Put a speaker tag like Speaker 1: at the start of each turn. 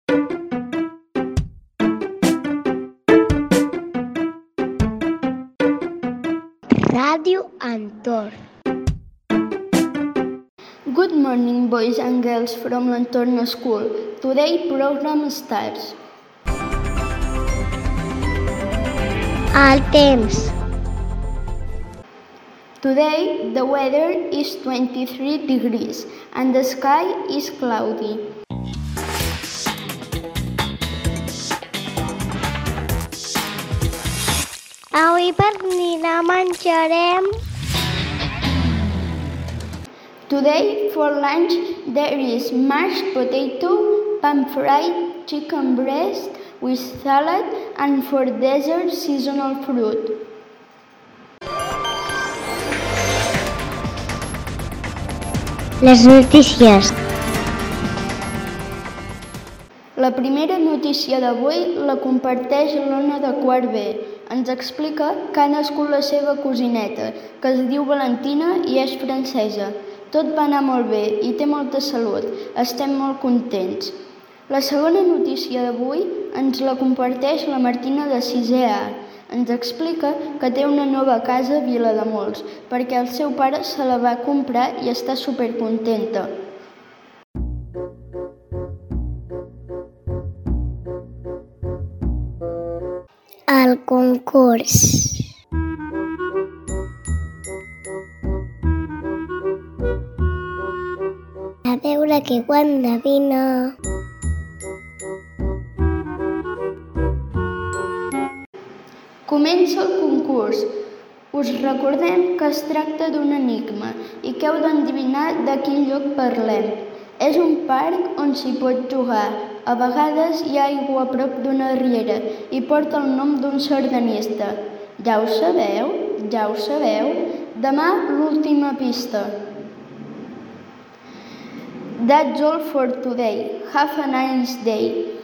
Speaker 1: Ràdio Entorn.
Speaker 2: Good morning, boys and girls from Entorn School. Today program starts.
Speaker 1: El temps.
Speaker 2: Today the weather is 23 degrees and the sky is cloudy.
Speaker 1: Avui per dinar menjarem...
Speaker 2: Today for lunch there is mashed potato, pan-fried chicken breast with salad, and for dessert seasonal fruit.
Speaker 1: Les notícies.
Speaker 2: La primera notícia d'avui la comparteix l'Ona de quart B. Ens explica que ha nascut la seva cosineta, que es diu Valentina i és francesa. Tot va anar molt bé i té molta salut. Estem molt contents. La segona notícia d'avui ens la comparteix la Martina de 6è A. Ens explica que té una nova casa a Vilademuls perquè el seu pare se la va comprar i està supercontenta.
Speaker 1: El concurs. A veure qui ho endevina.
Speaker 2: Comença el concurs. Us recordem que es tracta d'un enigma i que heu d'endevinar de quin lloc parlem. És un parc on s'hi pot jugar. A vegades hi ha aigua a prop d'una riera i porta el nom d'un sardanista. Ja ho sabeu? Ja ho sabeu? Demà l'última pista. That's all for today. Have a nice day.